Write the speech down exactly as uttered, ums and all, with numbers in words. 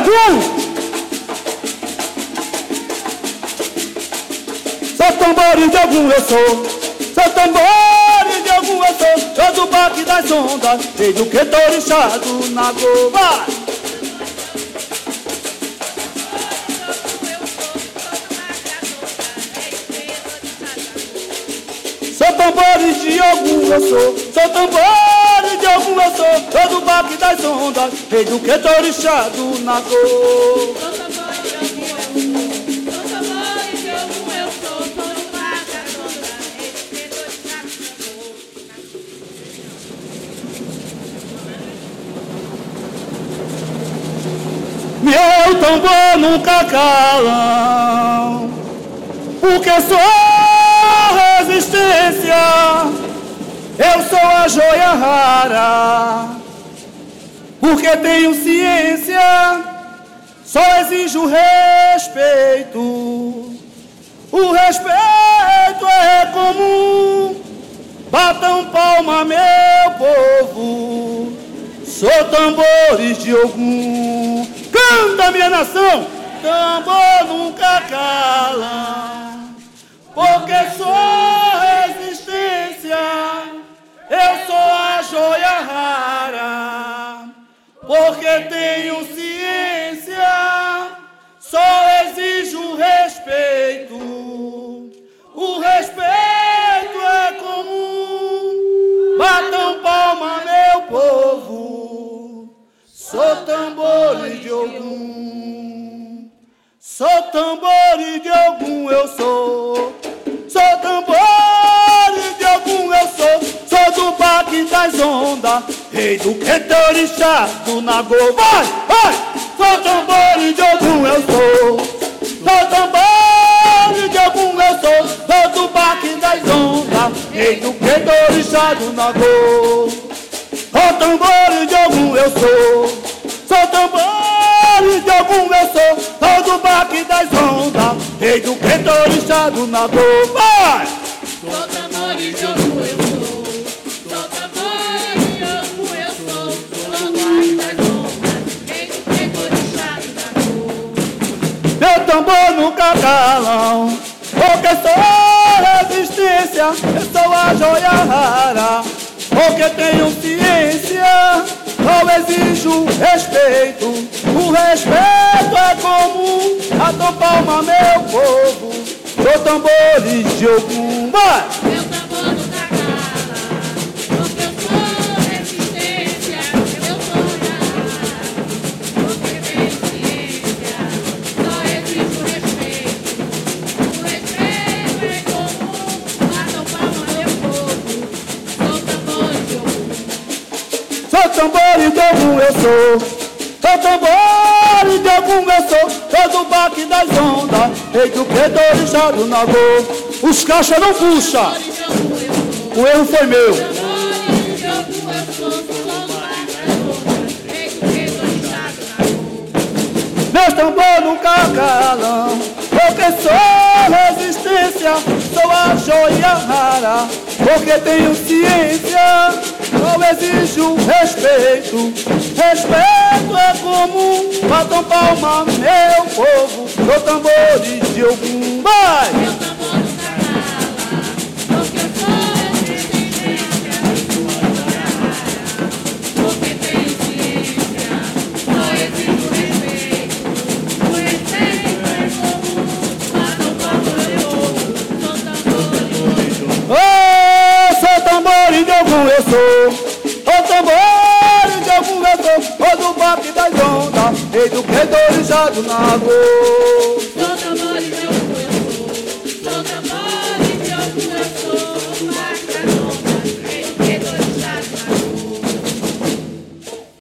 Um! Sou tambores de algum eu sou, sou tambores de algum eu sou, sou do baque das ondas, rei do que torixado na gova. Sou tambores de algum eu sou, sou tambores de algum eu sou, sou do baque das ondas, rei do que torixado na gova. Meu tambor nunca cala, porque sou resistência, eu sou a joia rara, porque tenho ciência, só exijo respeito, o respeito é comum, batam palma meu povo, sou tambores de Ogum. Canta, minha nação! Tambor nunca cala, porque sou resistência, eu sou a joia rara, porque tenho ciência, só exijo respeito, o respeito é comum, batam palma meu povo, sou tambores de Ogum, sou tambores de Ogum eu sou, sou tambores de Ogum eu sou, sou do baque das ondas, rei do que torixado na gol. Vai, vai! Sou tambores de Ogum eu sou, sou tambores de Ogum eu sou, sou do baque das ondas, rei do que torixado na gol. Sou tambores de Ogum eu sou, sou tambores de Ogum eu sou, sou do baque das ondas, rei do que torixado na dor. Vai! Sou tambores de Ogum eu sou, sou tambores de Ogum eu sou, sou do baque das ondas, rei do que torixado na dor. Meu tambor nunca calam, porque sou resistência, eu sou a joia rara, porque tenho ciência, só exijo respeito, o respeito é comum, batam palma meu povo, sou tambores de Ogum. Vai! Meu tambor nunca cala, porque eu sou resistência, eu sou rara, porque tenho ciência, só exijo respeito, o respeito é comum, batam palma meu povo, sou tambores de Ogum. Sou tambores de Ogum eu sou, sou tambores de Ogum eu sou, sou do baque das ondas, rei do que torixado na dor. Os caixas não puxam, o erro foi meu. Tambores de Ogum eu sou, sou do baque das ondas, rei do que torixado na dor. Meus tambores nunca calam, porque sou resistência, sou a joia rara, porque tenho ciência, só exijo respeito, respeito é comum, batam palma meu povo, sou tambores de Ogum. Vai! Meu tambor nunca cala, porque eu sou resistência, eu sou rara, porque tenho ciência, só exijo respeito, o respeito é comum, batam palma meu povo, sou tambores de Ogum. Oh, sou tambores de Ogum eu sou, sou tambores de Ogum eu sou, sou do baque das ondas, rei do que torixado na dor.